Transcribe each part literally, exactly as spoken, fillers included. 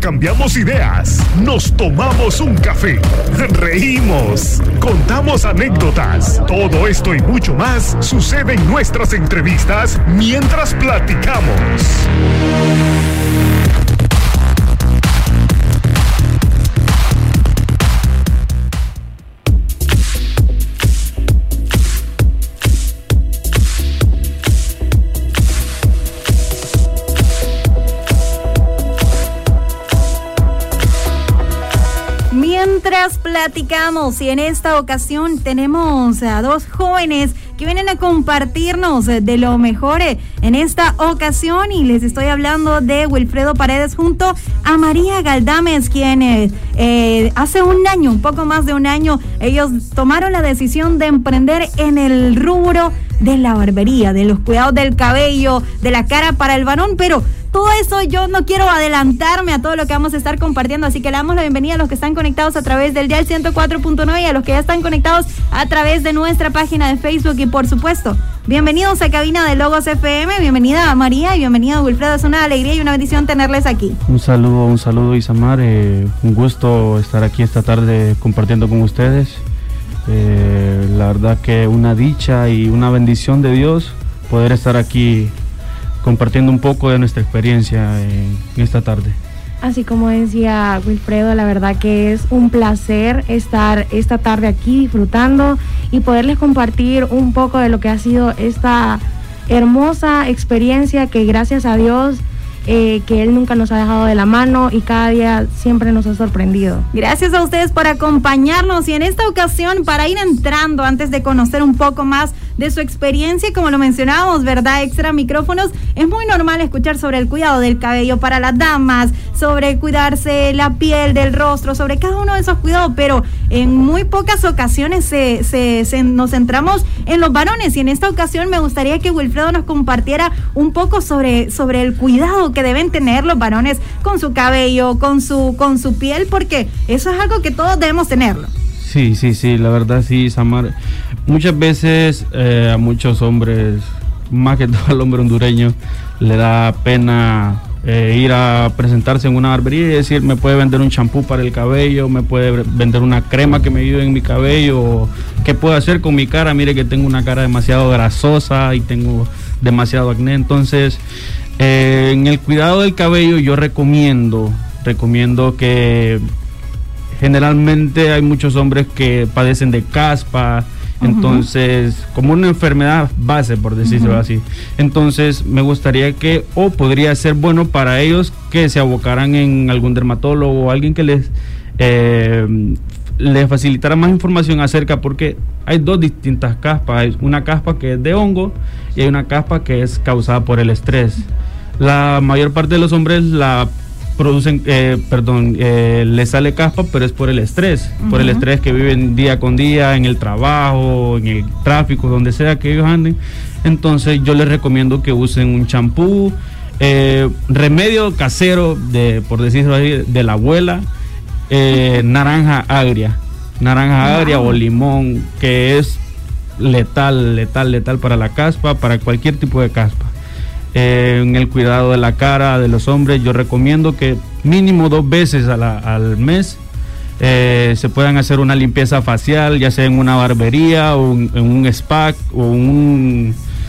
intercambiamos ideas, nos tomamos un café, reímos, contamos anécdotas. Todo esto y mucho más sucede en nuestras entrevistas mientras platicamos. Mientras platicamos, y en esta ocasión tenemos a dos jóvenes que vienen a compartirnos de lo mejor en esta ocasión, y les estoy hablando de Wilfredo Paredes junto a María Galdames, quien eh, eh, hace un año, un poco más de un año, ellos tomaron la decisión de emprender en el rubro de la barbería, de los cuidados del cabello, de la cara para el varón, pero todo eso yo no quiero adelantarme a todo lo que vamos a estar compartiendo, así que le damos la bienvenida a los que están conectados a través del dial ciento cuatro punto nueve y a los que ya están conectados a través de nuestra página de Facebook. Y por supuesto, bienvenidos a Cabina de Logos F M, bienvenida a María y bienvenido a Wilfredo. Es una alegría y una bendición tenerles aquí. Un saludo, un saludo Isamar, eh, un gusto estar aquí esta tarde compartiendo con ustedes. Eh, la verdad que una dicha y una bendición de Dios poder estar aquí compartiendo un poco de nuestra experiencia en, en esta tarde. Así como decía Wilfredo, la verdad que es un placer estar esta tarde aquí disfrutando y poderles compartir un poco de lo que ha sido esta hermosa experiencia que gracias a Dios Eh, que Él nunca nos ha dejado de la mano y cada día siempre nos ha sorprendido. Gracias a ustedes por acompañarnos, y en esta ocasión, para ir entrando, antes de conocer un poco más de su experiencia, como lo mencionábamos, ¿verdad? Extra micrófonos, es muy normal escuchar sobre el cuidado del cabello para las damas, sobre cuidarse la piel del rostro, sobre cada uno de esos cuidados, pero en muy pocas ocasiones se, se, se, nos centramos en los varones, y en esta ocasión me gustaría que Wilfredo nos compartiera un poco sobre, sobre el cuidado que deben tener los varones con su cabello, con su, con su piel, porque eso es algo que todos debemos tenerlo. Sí, sí, sí, la verdad sí, Samar. Muchas veces eh, a muchos hombres, más que todo al hombre hondureño, le da pena eh, ir a presentarse en una barbería y decir, me puede vender un champú para el cabello, me puede vender una crema que me ayude en mi cabello, o qué puedo hacer con mi cara, mire que tengo una cara demasiado grasosa y tengo demasiado acné. Entonces, eh, en el cuidado del cabello yo recomiendo, recomiendo que generalmente hay muchos hombres que padecen de caspa, uh-huh. Entonces, como una enfermedad base, por decirlo uh-huh. así. Entonces, me gustaría que, o podría ser bueno para ellos, que se abocaran en algún dermatólogo o alguien que les, eh, les facilitara más información acerca, porque hay dos distintas caspas. Hay una caspa que es de hongo y hay una caspa que es causada por el estrés. La mayor parte de los hombres la producen, eh, perdón, eh, les sale caspa, pero es por el estrés, uh-huh. por el estrés que viven día con día en el trabajo, en el tráfico, donde sea que ellos anden. Entonces yo les recomiendo que usen un champú, eh, remedio casero, de, por decirlo así, de la abuela, eh, naranja agria, naranja wow. agria o limón, que es letal, letal, letal para la caspa, para cualquier tipo de caspa. Eh, en el cuidado de la cara de los hombres, yo recomiendo que mínimo dos veces a la, al mes eh, se puedan hacer una limpieza facial, ya sea en una barbería o un, en un spa o un,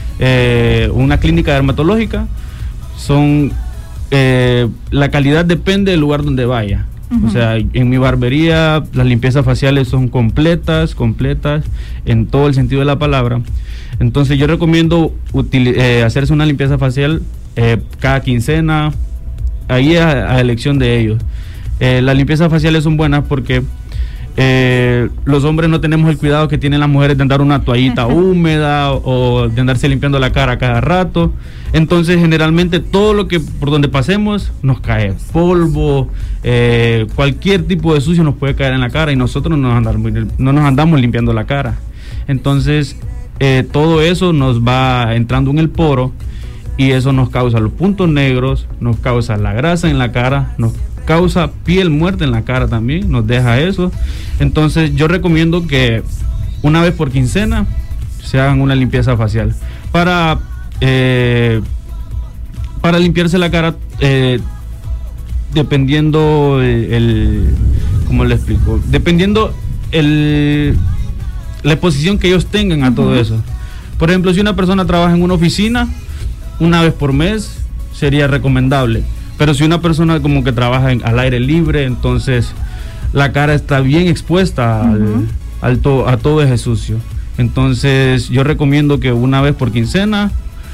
eh, una clínica dermatológica. Son eh, la calidad depende del lugar donde vaya. Uh-huh. O sea, en mi barbería las limpiezas faciales son completas, completas en todo el sentido de la palabra. Entonces yo recomiendo util- eh, hacerse una limpieza facial eh, cada quincena, ahí a, a elección de ellos. Eh, las limpiezas faciales son buenas porque eh, los hombres no tenemos el cuidado que tienen las mujeres de andar una toallita húmeda o de andarse limpiando la cara cada rato. Entonces generalmente todo lo que por donde pasemos nos cae polvo, eh, cualquier tipo de sucio nos puede caer en la cara y nosotros no nos andamos, no nos andamos limpiando la cara. Entonces eh, todo eso nos va entrando en el poro y eso nos causa los puntos negros, nos causa la grasa en la cara, nos causa piel muerta en la cara también, nos deja eso. Entonces yo recomiendo que una vez por quincena se hagan una limpieza facial. Para eh, para limpiarse la cara, eh, dependiendo el, el ¿cómo le explico? Dependiendo el la exposición que ellos tengan a uh-huh. todo eso. Por ejemplo, si una persona trabaja en una oficina, una vez por mes sería recomendable. Pero si una persona como que trabaja en, al aire libre, entonces la cara está bien expuesta uh-huh. al, al to, a todo ese sucio. Entonces yo recomiendo que una vez por quincena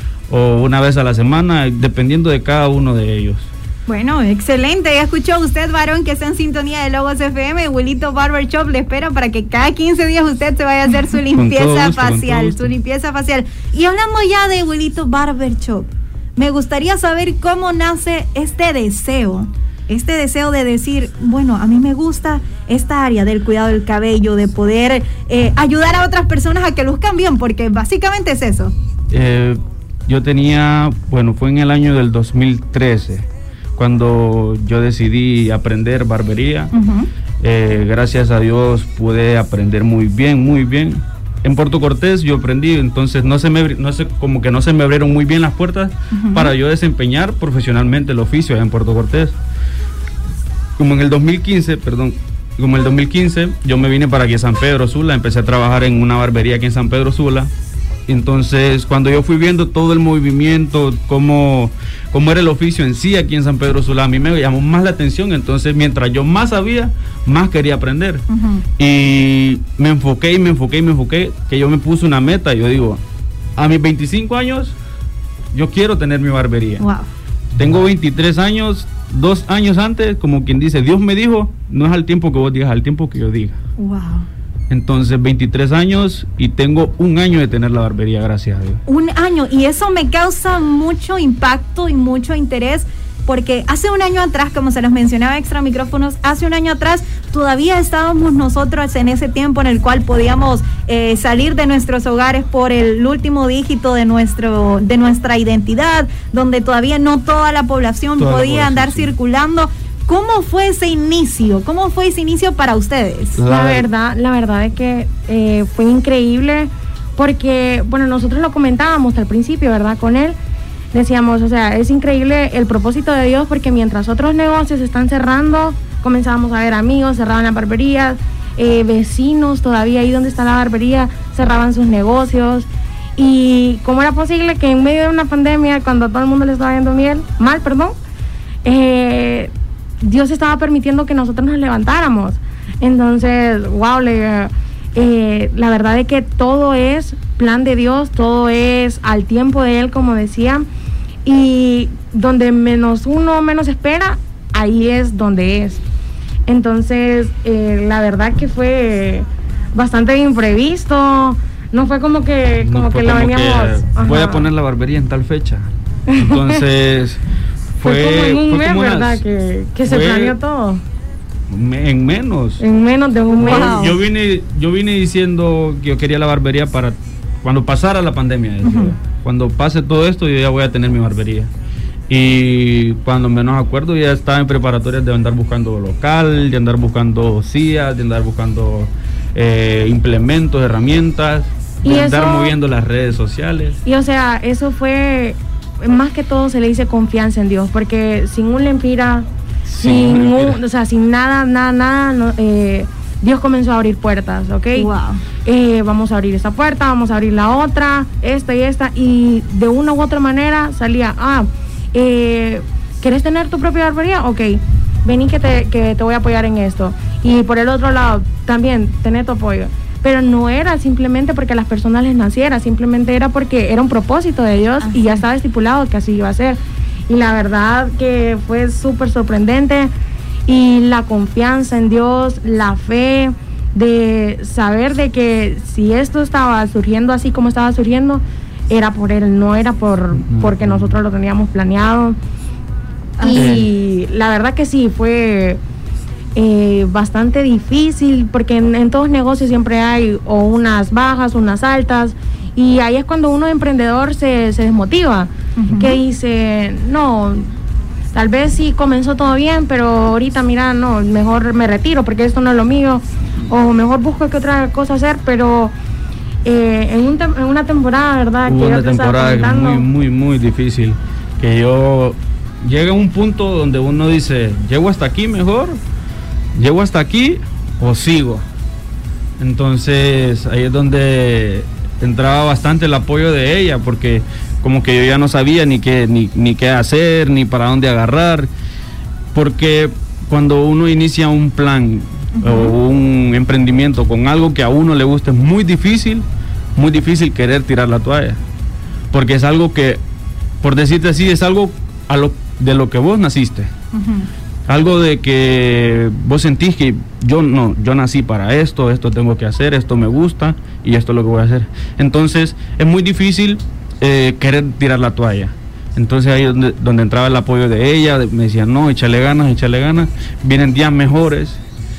o una vez a la semana, dependiendo de cada uno de ellos. Bueno, excelente. Ya escuchó usted, varón, que está en sintonía de Logos F M. Wilito Barber Shop le espera para que cada quince días usted se vaya a hacer su limpieza gusto, facial, su limpieza facial. Y hablando ya de Wilito Barber Shop, me gustaría saber cómo nace este deseo, este deseo de decir, bueno, a mí me gusta esta área del cuidado del cabello, de poder eh, ayudar a otras personas a que luzcan bien, porque básicamente es eso. Eh, yo tenía, bueno, fue en el año del dos mil trece. Cuando yo decidí aprender barbería, uh-huh. eh, gracias a Dios pude aprender muy bien, muy bien. En Puerto Cortés yo aprendí, entonces no se me, no se, como que no se me abrieron muy bien las puertas uh-huh. para yo desempeñar profesionalmente el oficio allá en Puerto Cortés. Como en el dos mil quince, perdón, como en el dos mil quince yo me vine para aquí a San Pedro Sula, empecé a trabajar en una barbería aquí en San Pedro Sula. Entonces, cuando yo fui viendo todo el movimiento, cómo, cómo era el oficio en sí aquí en San Pedro Sula, a mí me llamó más la atención. Entonces, mientras yo más sabía, más quería aprender. Uh-huh. Y me enfoqué y me enfoqué y me enfoqué, que yo me puse una meta. Yo digo, a mis veinticinco años, yo quiero tener mi barbería. Wow. Tengo veintitrés años, dos años antes, como quien dice, Dios me dijo, no es al tiempo que vos digas, al tiempo que yo diga. Wow. Entonces, veintitrés años y tengo un año de tener la barbería, gracias a Dios. Un año, y eso me causa mucho impacto y mucho interés, porque hace un año atrás, como se los mencionaba extra micrófonos, hace un año atrás todavía estábamos nosotros en ese tiempo en el cual podíamos eh, salir de nuestros hogares por el último dígito de nuestro de nuestra identidad, donde todavía no toda la población toda podía la andar sí. circulando. ¿Cómo fue ese inicio? ¿Cómo fue ese inicio para ustedes? La verdad, la verdad es que eh, fue increíble porque, bueno, nosotros lo comentábamos al principio, ¿verdad? Con él, decíamos, o sea, es increíble el propósito de Dios porque mientras otros negocios están cerrando, comenzábamos a ver amigos, cerraban las barberías, eh, vecinos todavía ahí donde está la barbería, cerraban sus negocios. Y cómo era posible que en medio de una pandemia, cuando todo el mundo le estaba yendo miel, mal, perdón, eh... Dios estaba permitiendo que nosotros nos levantáramos. Entonces, wow, le, eh, la verdad es que todo es plan de Dios, todo es al tiempo de Él, como decía, y donde menos uno menos espera, ahí es donde es. Entonces, eh, la verdad que fue bastante imprevisto, no fue como que, como no que lo veníamos... Que voy a poner la barbería en tal fecha. Entonces... Fue, fue como en un mes, ¿verdad? Que, que se planeó todo. En menos. En menos de un mes. Wow. Yo vine, yo vine diciendo que yo quería la barbería para cuando pasara la pandemia. Uh-huh. Cuando pase todo esto, yo ya voy a tener mi barbería. Y cuando menos acuerdo, ya estaba en preparatorias de andar buscando local, de andar buscando sillas, de andar buscando eh, implementos, herramientas, de andar eso, moviendo las redes sociales. Y o sea, eso fue... Más que todo se le dice confianza en Dios, porque sin un lempira, sí, sin un, o sea, sin nada, nada, nada, no, eh, Dios comenzó a abrir puertas, ¿ok? Wow. Eh, vamos a abrir esta puerta, vamos a abrir la otra, esta y esta, y de una u otra manera salía, ah, eh, ¿quieres tener tu propia barbería? Ok, vení que te, que te voy a apoyar en esto. Y por el otro lado, también, tener tu apoyo. Pero no era simplemente porque a las personas les naciera, simplemente era porque era un propósito de Dios. Así. Y ya estaba estipulado que así iba a ser. Y la verdad que fue súper sorprendente, y la confianza en Dios, la fe de saber de que si esto estaba surgiendo así como estaba surgiendo, era por Él, no era por porque nosotros lo teníamos planeado. Y la verdad que sí, fue... Eh, bastante difícil porque en, en todos negocios siempre hay o unas bajas, unas altas, y ahí es cuando uno emprendedor se, se desmotiva, uh-huh. que dice, no, tal vez sí comenzó todo bien, pero ahorita mira, no, mejor me retiro porque esto no es lo mío, o mejor busco qué otra cosa hacer, pero eh, en, un tem- en una temporada, ¿verdad? Hubo que una temporada muy, muy, muy difícil, que yo llega un punto donde uno dice, llego hasta aquí mejor, llego hasta aquí o sigo. Entonces ahí es donde entraba bastante el apoyo de ella, porque como que yo ya no sabía ni qué, ni, ni qué hacer, ni para dónde agarrar, porque cuando uno inicia un plan uh-huh. o un emprendimiento con algo que a uno le gusta, es muy difícil, muy difícil querer tirar la toalla, porque es algo que, por decirte así, es algo a lo, de lo que vos naciste. Uh-huh. Algo de que vos sentís que yo no, yo nací para esto, esto tengo que hacer, esto me gusta y esto es lo que voy a hacer. Entonces es muy difícil eh, querer tirar la toalla. Entonces ahí es donde, donde entraba el apoyo de ella, de, me decía, no, échale ganas, échale ganas, vienen días mejores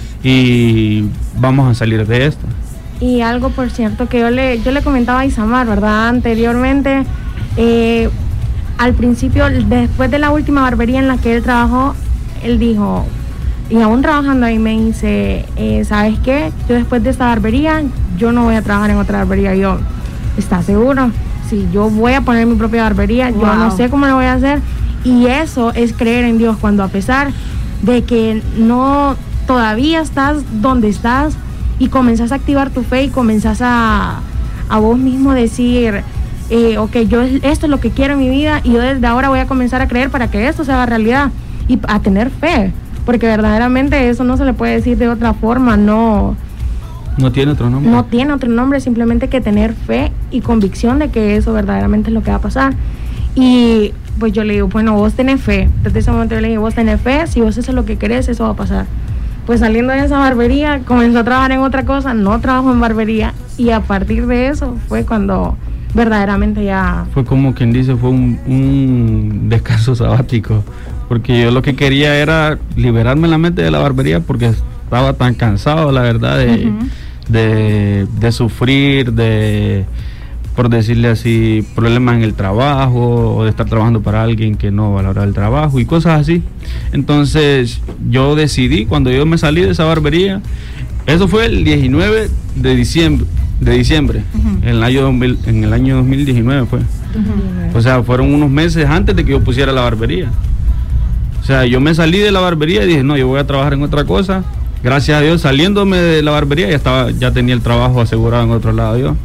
y vamos a salir de esto. Y algo, por cierto, que yo le, yo le comentaba a Isamar, ¿verdad? Anteriormente, eh, al principio, después de la última barbería en la que él trabajó, él dijo, y aún trabajando ahí me dice, eh, ¿sabes qué? Yo después de esta barbería, yo no voy a trabajar en otra barbería. Y yo, ¿estás seguro? Sí, yo voy a poner mi propia barbería, wow. Yo no sé cómo lo voy a hacer. Y eso es creer en Dios, cuando a pesar de que no todavía estás donde estás y comenzás a activar tu fe y comenzás a, a vos mismo decir, eh, ok, yo esto es lo que quiero en mi vida y yo desde ahora voy a comenzar a creer para que esto se haga realidad y a tener fe, porque verdaderamente eso no se le puede decir de otra forma, no... No tiene otro nombre. No tiene otro nombre, simplemente que tener fe y convicción de que eso verdaderamente es lo que va a pasar. Y pues yo le digo, bueno, vos tenés fe. Desde ese momento yo le digo, vos tenés fe, si vos eso es lo que querés, eso va a pasar. Pues saliendo de esa barbería, comenzó a trabajar en otra cosa, no trabajo en barbería. Y a partir de eso fue cuando verdaderamente ya... Fue como quien dice, fue un, un descanso sabático. Porque yo lo que quería era liberarme la mente de la barbería, porque estaba tan cansado, la verdad, de... Uh-huh. De, de sufrir, de, por decirle así, problemas en el trabajo o de estar trabajando para alguien que no valora el trabajo y cosas así. Entonces yo decidí, cuando yo me salí de esa barbería, eso fue el diecinueve de diciembre, de diciembre uh-huh. en, el año dos mil, en el año dos mil diecinueve fue. Uh-huh. O sea, fueron unos meses antes de que yo pusiera la barbería. O sea, yo me salí de la barbería y dije, no, yo voy a trabajar en otra cosa. Gracias a Dios, saliéndome de la barbería ya estaba, ya tenía el trabajo asegurado en otro lado yo.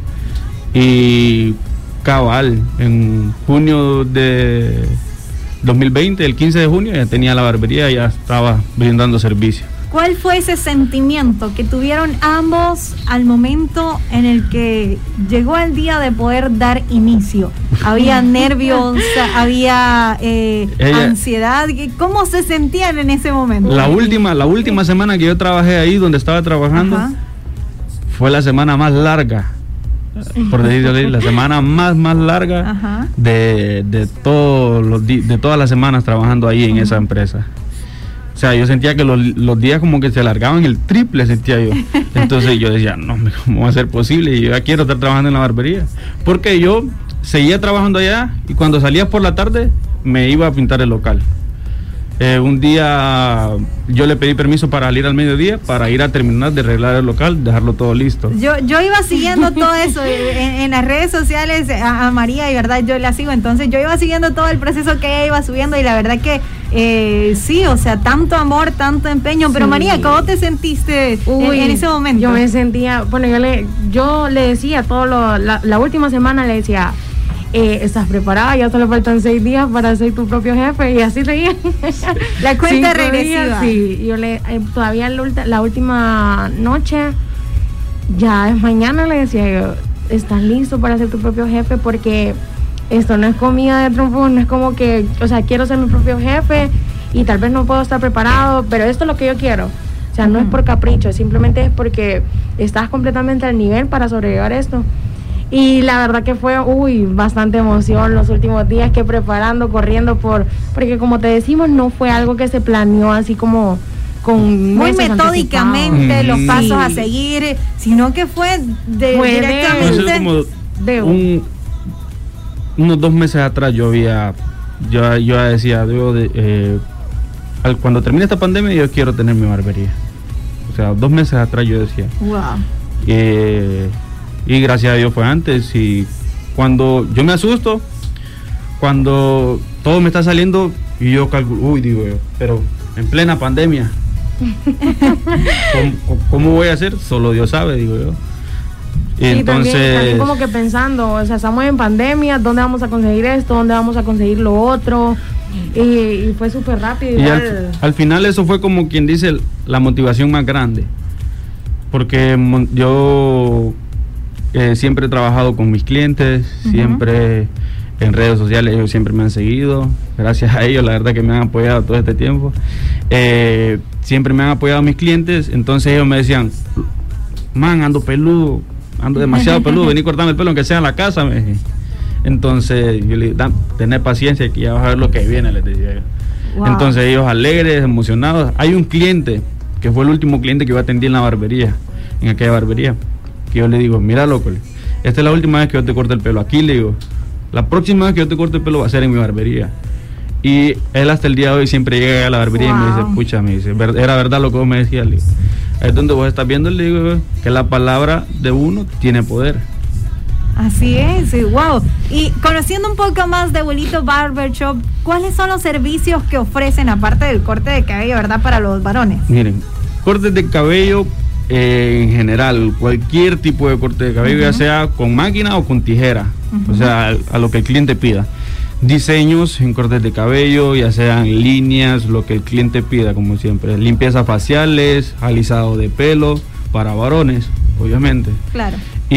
Y cabal, en junio de dos mil veinte, el quince de junio, ya tenía la barbería y ya estaba brindando servicio. ¿Cuál fue ese sentimiento que tuvieron ambos al momento en el que llegó el día de poder dar inicio? ¿Había nervios? ¿Había eh, Ella, ansiedad? ¿Cómo se sentían en ese momento? La última, la última semana que yo trabajé ahí, donde estaba trabajando, ajá, fue la semana más larga, por decirlo así, la semana más, más larga de, de, todos los di- de todas las semanas trabajando ahí en uh-huh. esa empresa. O sea, yo sentía que los, los días como que se alargaban el triple, sentía yo. Entonces yo decía, no, ¿cómo va a ser posible? Y yo ya quiero estar trabajando en la barbería. Porque yo seguía trabajando allá y cuando salía por la tarde me iba a pintar el local. Eh, un día yo le pedí permiso para salir al mediodía para ir a terminar de arreglar el local, dejarlo todo listo. Yo yo iba siguiendo todo eso en, en las redes sociales a, a María, y verdad yo la sigo, entonces yo iba siguiendo todo el proceso que ella iba subiendo y la verdad que eh, sí, o sea, tanto amor, tanto empeño. Pero sí. María, ¿cómo te sentiste Uy, en, en ese momento? Yo me sentía, bueno, yo le, yo le decía todo lo, la, la última semana le decía, Eh, estás preparada, ya solo faltan seis días para ser tu propio jefe, y así seguía. La cuenta regresiva. Sí, yo le, eh, todavía la, la última noche, ya es mañana, le decía yo, estás listo para ser tu propio jefe, porque esto no es comida de trompo, no es como que, o sea, quiero ser mi propio jefe y tal vez no puedo estar preparado, pero esto es lo que yo quiero. O sea, no uh-huh. es por capricho, simplemente es porque estás completamente al nivel para sobrellevar esto. Y la verdad que fue, uy, bastante emoción los últimos días, que preparando, corriendo por, porque como te decimos, no fue algo que se planeó así como con muy metódicamente los pasos sí. a seguir, sino que fue, de, fue directamente de, como de un, unos dos meses atrás yo había, yo, yo decía, yo de, eh, al, cuando termine esta pandemia yo quiero tener mi barbería. O sea, dos meses atrás yo decía. Wow. Eh, Y gracias a Dios fue antes. Y cuando yo me asusto, cuando todo me está saliendo Y yo calculo, uy, digo yo, pero en plena pandemia, ¿cómo, cómo voy a hacer? Solo Dios sabe, digo yo. Y sí, entonces también, también como que pensando, o sea, estamos en pandemia, ¿dónde vamos a conseguir esto? ¿Dónde vamos a conseguir lo otro? Y, y fue súper rápido. Y al, al final eso fue como quien dice la motivación más grande, porque mon, yo eh, siempre he trabajado con mis clientes, uh-huh. siempre en redes sociales ellos siempre me han seguido, gracias a ellos la verdad que me han apoyado todo este tiempo, eh, siempre me han apoyado mis clientes, entonces ellos me decían, man, ando peludo, ando demasiado peludo, vení cortame el pelo aunque sea en la casa, me dije. Entonces yo le dije, tener paciencia que ya vas a ver lo que viene, les decía yo. Wow. Entonces ellos alegres, emocionados. Hay un cliente que fue el último cliente que yo atendí en la barbería, en aquella barbería, que yo le digo, mira loco, esta es la última vez que yo te corto el pelo aquí, le digo, la próxima vez que yo te corte el pelo va a ser en mi barbería. Y él hasta el día de hoy siempre llega a la barbería, wow. y me dice, pucha, me dice, era verdad lo que vos me decías, le digo. Es donde vos estás viendo, le digo, que la palabra de uno tiene poder. Así es, wow. Y conociendo un poco más de Abuelito Barbershop, ¿cuáles son los servicios que ofrecen aparte del corte de cabello, verdad, para los varones? Miren, cortes de cabello eh, en general, cualquier tipo de corte de cabello, uh-huh. ya sea con máquina o con tijera, uh-huh. o sea, a, a lo que el cliente pida. Diseños en cortes de cabello, ya sean líneas, lo que el cliente pida, como siempre. Limpieza faciales, alisado de pelo, para varones, obviamente. Claro.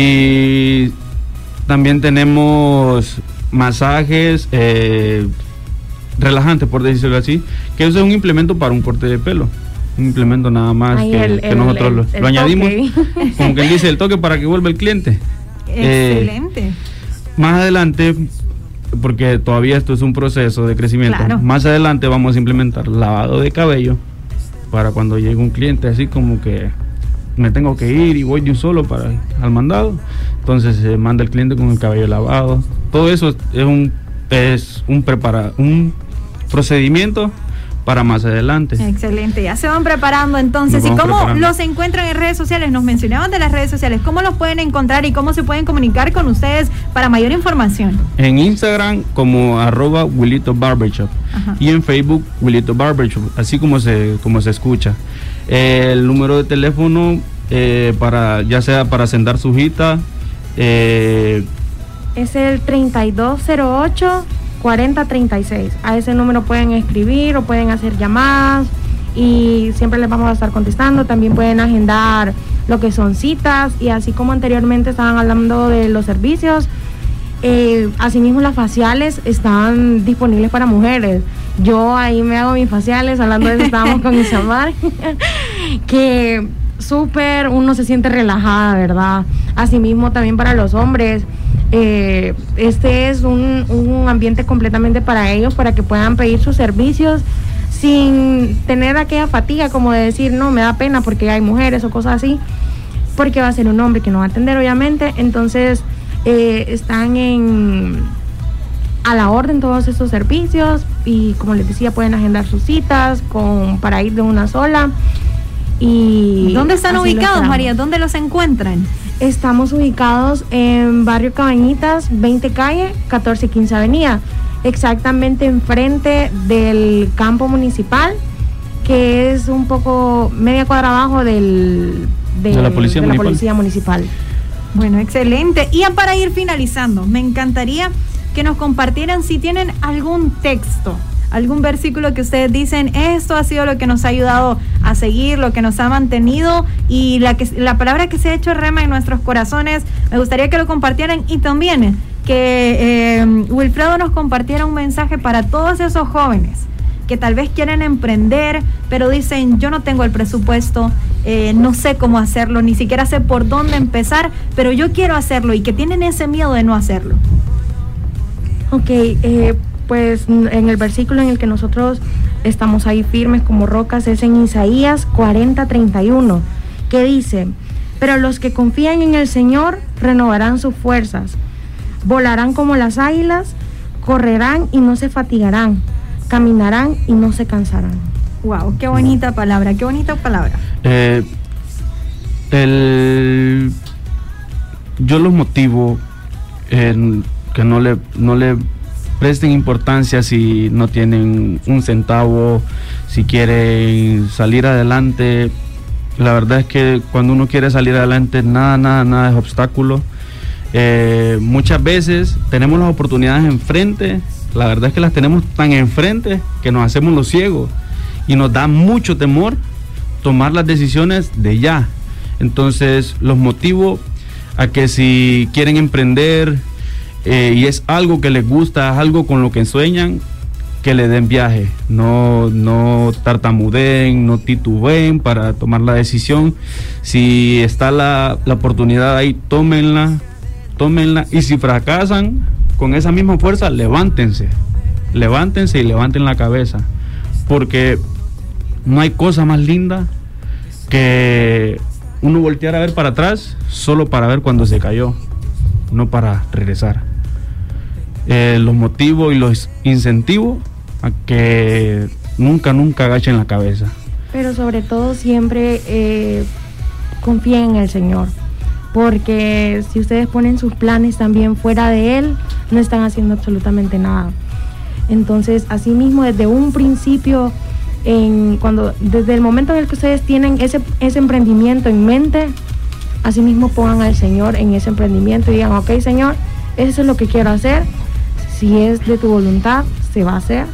Y también tenemos masajes eh, relajantes, por decirlo así, que eso es un implemento para un corte de pelo. Un implemento nada más Ay, que, el, que el, nosotros el, lo, el lo añadimos, como quien dice, el toque para que vuelva el cliente. Excelente. Eh, más adelante, porque todavía esto es un proceso de crecimiento, claro. más adelante vamos a implementar lavado de cabello para cuando llegue un cliente así como que me tengo que ir y voy de un solo para al mandado, entonces se manda el cliente con el cabello lavado. Todo eso es un es un prepara un procedimiento para más adelante. Excelente, ya se van preparando entonces. ¿Y cómo preparando. los encuentran en redes sociales? Nos mencionaban de las redes sociales, ¿cómo los pueden encontrar y cómo se pueden comunicar con ustedes para mayor información? En Instagram como arroba Wilito Barbershop. Ajá. Y en Facebook Wilito Barbershop, así como se, como se escucha. Eh, el número de teléfono eh, para ya sea para agendar su cita eh, es el treinta y dos cero ocho cuarenta treinta y seis. A ese número pueden escribir o pueden hacer llamadas y siempre les vamos a estar contestando. También pueden agendar lo que son citas y así como anteriormente estaban hablando de los servicios, eh, asimismo las faciales están disponibles para mujeres. Yo ahí me hago mis faciales, hablando de eso estábamos con Isamar, que súper uno se siente relajada, ¿verdad? Asimismo también para los hombres. Eh, este es un, un ambiente completamente para ellos, para que puedan pedir sus servicios sin tener aquella fatiga como de decir, no, me da pena porque hay mujeres o cosas así, porque va a ser un hombre que no va a atender, obviamente. Entonces eh, están en a la orden todos estos servicios y como les decía, pueden agendar sus citas con, para ir de una sola. Y ¿dónde están ubicados, María? ¿Dónde los encuentran? Estamos ubicados en Barrio Cabañitas, veinte calle, catorce quince avenida, exactamente enfrente del campo municipal, que es un poco media cuadra abajo del, del, de la policía, de la municipal. policía municipal. Bueno, excelente. Y ya para ir finalizando, me encantaría que nos compartieran si tienen algún texto, algún versículo que ustedes dicen, esto ha sido lo que nos ha ayudado a seguir, lo que nos ha mantenido y la, que, la palabra que se ha hecho rema en nuestros corazones. Me gustaría que lo compartieran y también que eh, Wilfredo nos compartiera un mensaje para todos esos jóvenes que tal vez quieren emprender, pero dicen, yo no tengo el presupuesto, eh, no sé cómo hacerlo, ni siquiera sé por dónde empezar, pero yo quiero hacerlo, y que tienen ese miedo de no hacerlo. Ok, eh, pues en el versículo en el que nosotros estamos ahí firmes como rocas es en Isaías cuarenta treinta y uno, que dice, pero los que confían en el Señor renovarán sus fuerzas, volarán como las águilas, correrán y no se fatigarán, caminarán y no se cansarán. Wow, qué bonita palabra, qué bonita palabra. Eh, el, yo los motivo en que no le, no le presten importancia si no tienen un centavo, si quieren salir adelante. La verdad es que cuando uno quiere salir adelante, nada, nada, nada es obstáculo. Eh, muchas veces tenemos las oportunidades enfrente, la verdad es que las tenemos tan enfrente que nos hacemos los ciegos y nos da mucho temor tomar las decisiones de ya. Entonces los motivo a que si quieren emprender eh, y es algo que les gusta, es algo con lo que sueñan, que le den viaje, no, no tartamudeen, no titubeen para tomar la decisión. Si está la, la oportunidad ahí, tómenla, tómenla, y si fracasan, con esa misma fuerza, levántense, levántense y levanten la cabeza, porque no hay cosa más linda que uno voltear a ver para atrás solo para ver cuando se cayó, no para regresar. Eh, los motivos y los incentivos a que nunca, nunca agachen la cabeza. Pero sobre todo siempre eh, confíen en el Señor, porque si ustedes ponen sus planes también fuera de Él, no están haciendo absolutamente nada. Entonces, asimismo, desde un principio, en, cuando, desde el momento en el que ustedes tienen ese, ese emprendimiento en mente, asimismo pongan al Señor en ese emprendimiento y digan, ok, Señor, eso es lo que quiero hacer, si es de tu voluntad, se va a hacer.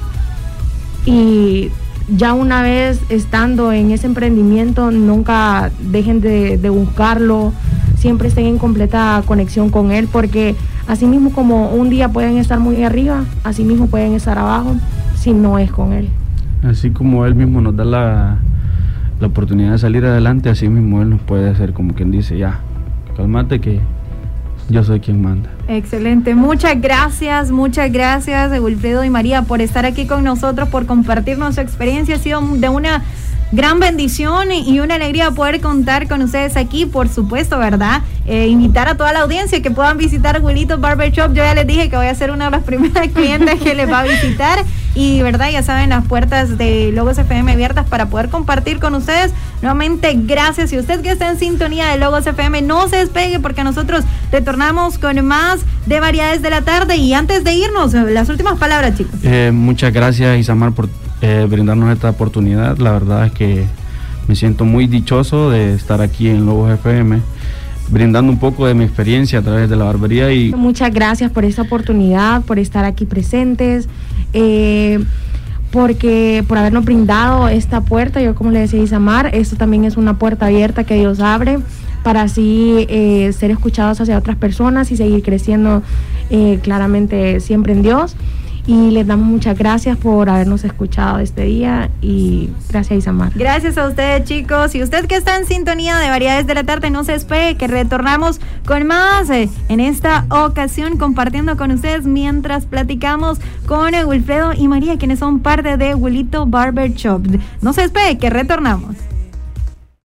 Y ya una vez estando en ese emprendimiento, nunca dejen de, de buscarlo, siempre estén en completa conexión con Él, porque así mismo como un día pueden estar muy arriba, así mismo pueden estar abajo si no es con Él. Así como Él mismo nos da la, la oportunidad de salir adelante, así mismo Él nos puede hacer como quien dice, ya, cálmate que yo soy quien manda. Excelente, muchas gracias, muchas gracias Wilfredo y María por estar aquí con nosotros, por compartirnos su experiencia. Ha sido de una gran bendición y una alegría poder contar con ustedes aquí, por supuesto, ¿verdad? Eh, invitar a toda la audiencia que puedan visitar Wilito Barber Shop. Yo ya les dije que voy a ser una de las primeras clientes que les va a visitar y, ¿verdad? Ya saben, las puertas de Logos F M abiertas para poder compartir con ustedes. Nuevamente, gracias. Y usted que está en sintonía de Logos F M, no se despegue porque nosotros retornamos con más de Variedades de la Tarde. Y antes de irnos, las últimas palabras, chicos. Eh, muchas gracias, Isamar, por eh, brindarnos esta oportunidad. La verdad es que me siento muy dichoso de estar aquí en Logos F M, brindando un poco de mi experiencia a través de la barbería. Y muchas gracias por esta oportunidad, por estar aquí presentes, eh, porque por habernos brindado esta puerta. Yo, como le decía a Isamar, esto también es una puerta abierta que Dios abre para así eh, ser escuchados hacia otras personas y seguir creciendo eh, claramente siempre en Dios. Y les damos muchas gracias por habernos escuchado este día y gracias, Isamar. Gracias a ustedes, chicos. Y usted que está en sintonía de Variedades de la Tarde, no se despegue, que retornamos con más eh, en esta ocasión, compartiendo con ustedes mientras platicamos con eh, Wilfredo y María, quienes son parte de Wilito Barber Shop. No se despegue, que retornamos.